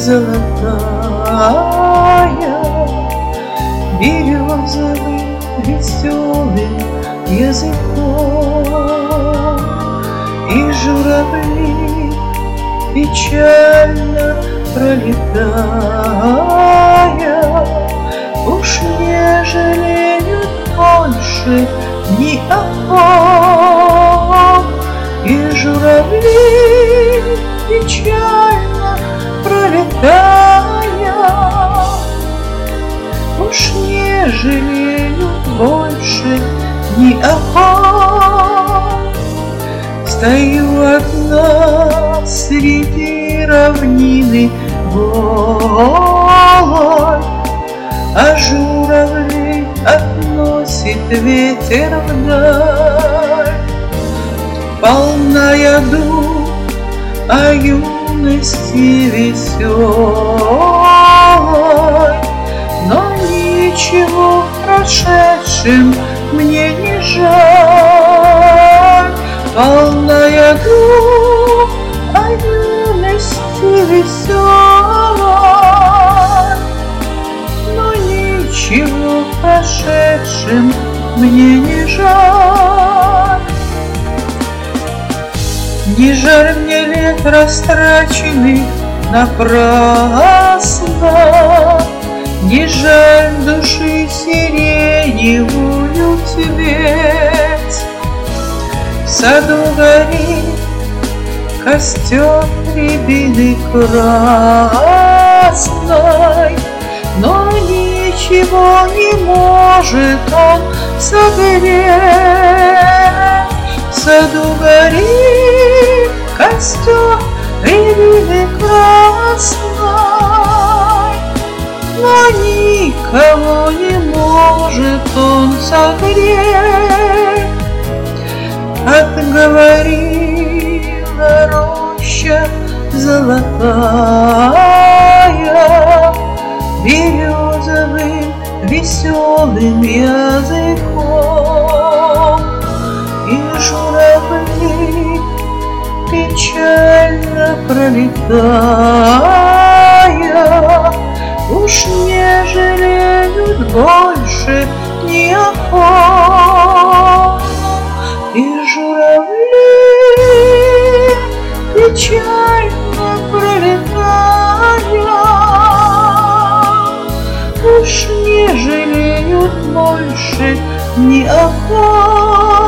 золотая, березовым веселым языком, и журавли печально пролетая уж не жалеют больше ни о ком, и журавли печально пролетая уж не жалеют больше ни о ком. Стою одна среди равнины голой, а журавлей относит ветер вдаль. Полная дух о юности веселой, но ничего прошедшим мне не жаль. Полная дух о юности веселой, но ничего прошедшим мне не жаль. Не жаль мне лет растраченных напрасно, не жаль души сиреневую цвет. В саду горит костер рябины красной, но ничего не может он согреть. В саду горит костер рябины красной, но никого не может он согреть. Отговорила роща золотая березовым веселым языком, и журавли печально пролетая уж не жалеют больше ни о ком, и журавли печально пролетая уж не жалеют больше ни о ком.